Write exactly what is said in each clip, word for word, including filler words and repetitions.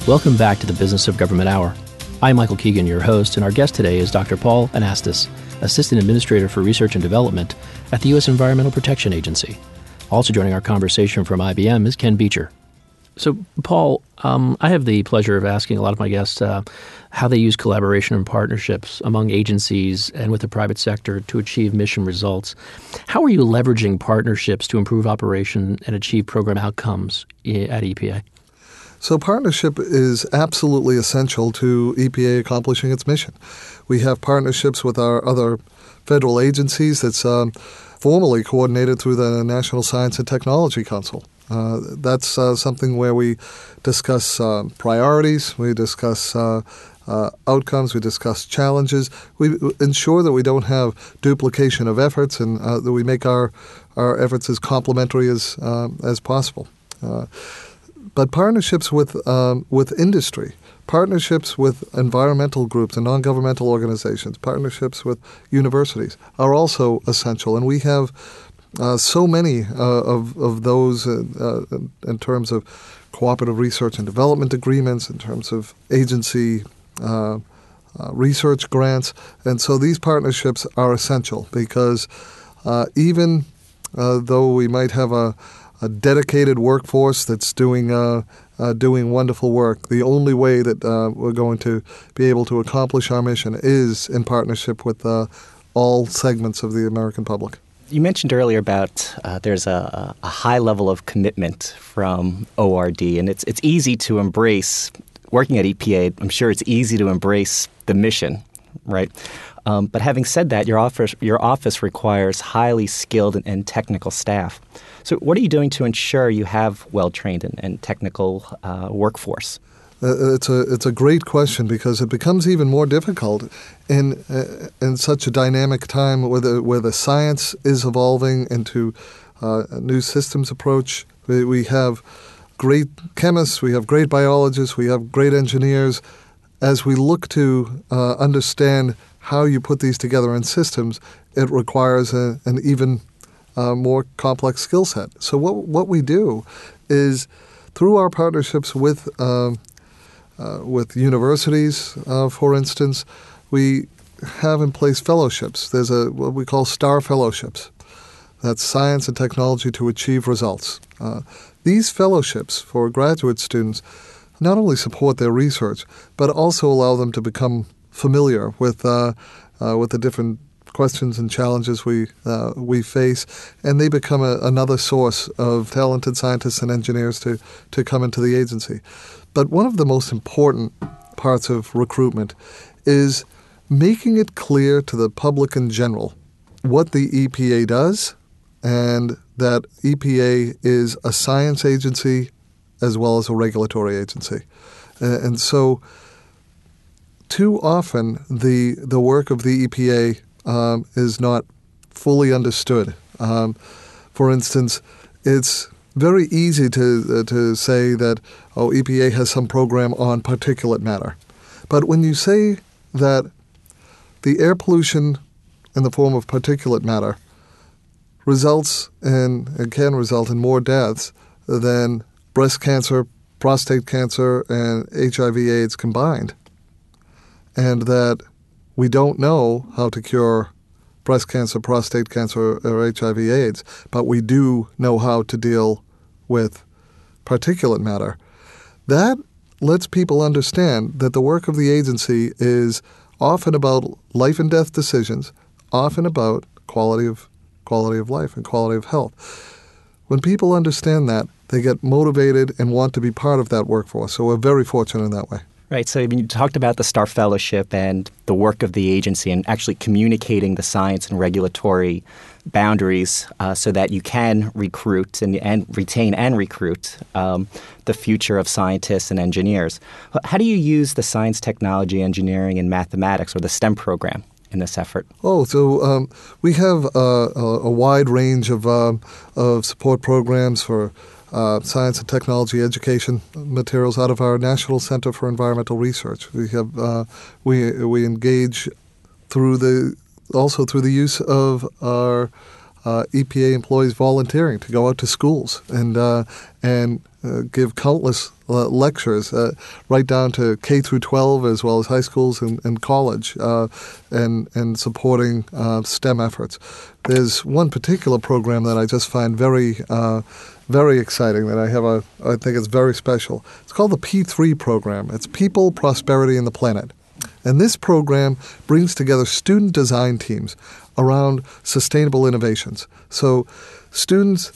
Welcome back to the Business of Government Hour. I'm Michael Keegan, your host, and our guest today is Doctor Paul Anastas, Assistant Administrator for Research and Development at the U S Environmental Protection Agency. Also joining our conversation from I B M is Ken Beecher. So, Paul, um, I have the pleasure of asking a lot of my guests uh, how they use collaboration and partnerships among agencies and with the private sector to achieve mission results. How are you leveraging partnerships to improve operation and achieve program outcomes at E P A? So partnership is absolutely essential to E P A accomplishing its mission. We have partnerships with our other federal agencies that's um, formally coordinated through the National Science and Technology Council. Uh, that's uh, something where we discuss uh, priorities, we discuss uh, uh, outcomes, we discuss challenges. We ensure that we don't have duplication of efforts and uh, that we make our, our efforts as complementary as, uh, as possible. Uh, But partnerships with um, with industry, partnerships with environmental groups and non-governmental organizations, partnerships with universities are also essential. And we have uh, so many uh, of, of those uh, uh, in terms of cooperative research and development agreements, in terms of agency uh, uh, research grants. And so these partnerships are essential because uh, even uh, though we might have a a dedicated workforce that's doing uh, uh, doing wonderful work, the only way that uh, we're going to be able to accomplish our mission is in partnership with uh, all segments of the American public. You mentioned earlier about uh, there's a, a high level of commitment from O R D, and it's it's easy to embrace, working at E P A, I'm sure it's easy to embrace the mission, right? Um, but having said that, your office, your office requires highly skilled and, and technical staff. So what are you doing to ensure you have well-trained and, and technical uh, workforce? Uh, it's a it's a great question because it becomes even more difficult in uh, in such a dynamic time where the, where the science is evolving into uh, a new systems approach. We, we have great chemists, we have great biologists, we have great engineers. As we look to uh, understand how you put these together in systems, it requires a, an even uh, more complex skill set. So what what we do is through our partnerships with uh, uh, with universities, uh, for instance, we have in place fellowships. There's a what we call STAR fellowships. That's science and technology to achieve results. Uh, these fellowships for graduate students not only support their research, but also allow them to become familiar with uh, uh, with the different questions and challenges we uh, we face, and they become a, another source of talented scientists and engineers to, to come into the agency. But one of the most important parts of recruitment is making it clear to the public in general what the E P A does, and that E P A is a science agency as well as a regulatory agency. Uh, and so too often the the work of the E P A um, is not fully understood. Um, for instance, it's very easy to uh, to say that, oh, E P A has some program on particulate matter. But when you say that the air pollution in the form of particulate matter results in, and can result in more deaths than breast cancer, prostate cancer, and H I V AIDS combined, and that we don't know how to cure breast cancer, prostate cancer, or H I V AIDS, but we do know how to deal with particulate matter. That lets people understand that the work of the agency is often about life and death decisions, often about quality of quality of life and quality of health. When people understand that, they get motivated and want to be part of that workforce. So we're very fortunate in that way. Right. So you talked about the STAR Fellowship and the work of the agency and actually communicating the science and regulatory boundaries uh, so that you can recruit and, and retain and recruit um, the future of scientists and engineers. How do you use the science, technology, engineering, and mathematics, or the STEM program, in this effort? Oh, so um, we have uh, a, a wide range of, um, of support programs for Uh, science and technology education materials out of our National Center for Environmental Research. We have uh, we we engage through the also through the use of our uh, E P A employees volunteering to go out to schools and uh, and uh, give countless uh, lectures, uh, right down to K through twelve, as well as high schools and, and college, uh, and and supporting uh, STEM efforts. There's one particular program that I just find very uh, very exciting that I have a I think it's very special. It's called the P three program. It's People, Prosperity, and the Planet. And this program brings together student design teams around sustainable innovations. So students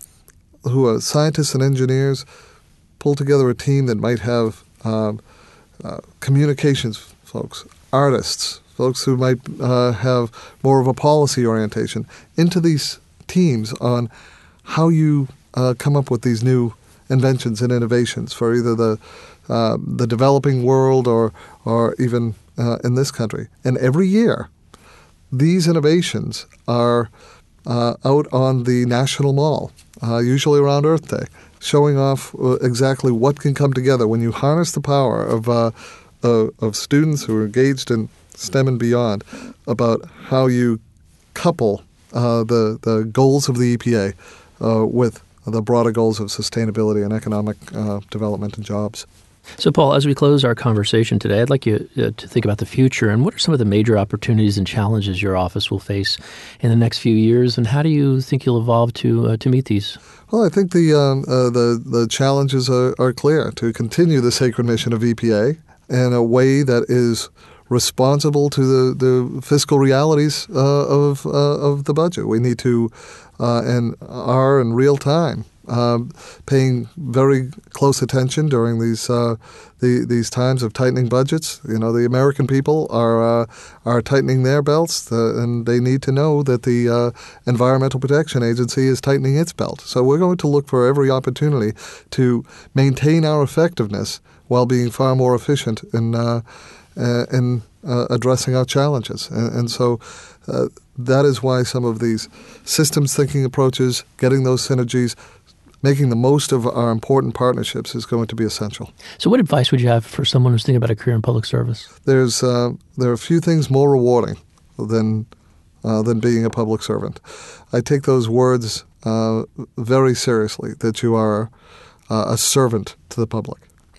who are scientists and engineers pull together a team that might have um, uh, communications folks, artists, folks who might uh, have more of a policy orientation into these teams on how you uh, come up with these new inventions and innovations for either the uh, the developing world or or even uh, in this country. And every year, these innovations are uh, out on the National Mall, uh, usually around Earth Day, showing off uh, exactly what can come together when you harness the power of uh, uh, of students who are engaged in STEM and beyond about how you couple uh, the the goals of the E P A uh, with the broader goals of sustainability and economic uh, development and jobs. So, Paul, as we close our conversation today, I'd like you uh, to think about the future and what are some of the major opportunities and challenges your office will face in the next few years, and how do you think you'll evolve to uh, to meet these? Well, I think the um, uh, the the challenges are, are clear: to continue the sacred mission of E P A in a way that is responsible to the, the fiscal realities uh, of uh, of the budget. We need to uh, and are in real time Um, paying very close attention during these uh, the, these times of tightening budgets. You know, the American people are uh, are tightening their belts, uh, and they need to know that the uh, Environmental Protection Agency is tightening its belt. So we're going to look for every opportunity to maintain our effectiveness while being far more efficient in uh, uh, in uh, addressing our challenges. And, and so uh, that is why some of these systems thinking approaches, getting those synergies, making the most of our important partnerships is going to be essential. So what advice would you have for someone who's thinking about a career in public service? There's uh, there are a few things more rewarding than uh, than being a public servant. I take those words uh, very seriously, that you are uh, a servant to the public.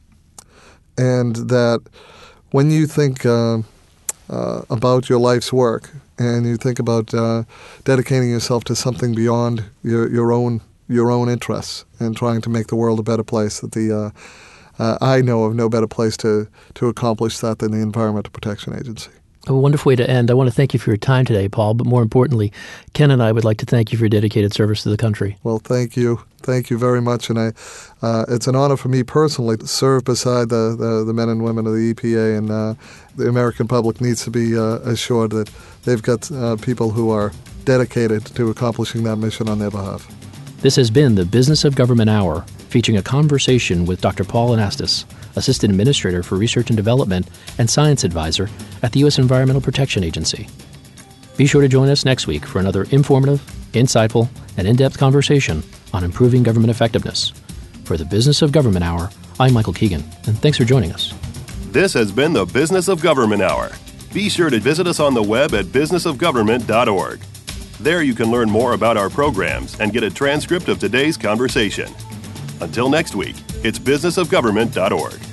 And that when you think uh, uh, about your life's work and you think about uh, dedicating yourself to something beyond your, your own your own interests and trying to make the world a better place, that the uh, uh, I know of no better place to, to accomplish that than the Environmental Protection Agency. A wonderful way to end. I want to thank you for your time today, Paul, but more importantly, Ken and I would like to thank you for your dedicated service to the country. Well, thank you. Thank you very much. And I, uh, it's an honor for me personally to serve beside the, the, the men and women of the E P A, and uh, the American public needs to be uh, assured that they've got uh, people who are dedicated to accomplishing that mission on their behalf. This has been the Business of Government Hour, featuring a conversation with Doctor Paul Anastas, Assistant Administrator for Research and Development and Science Advisor at the U S Environmental Protection Agency. Be sure to join us next week for another informative, insightful, and in-depth conversation on improving government effectiveness. For the Business of Government Hour, I'm Michael Keegan, and thanks for joining us. This has been the Business of Government Hour. Be sure to visit us on the web at business of government dot org. There you can learn more about our programs and get a transcript of today's conversation. Until next week, it's business of government dot org.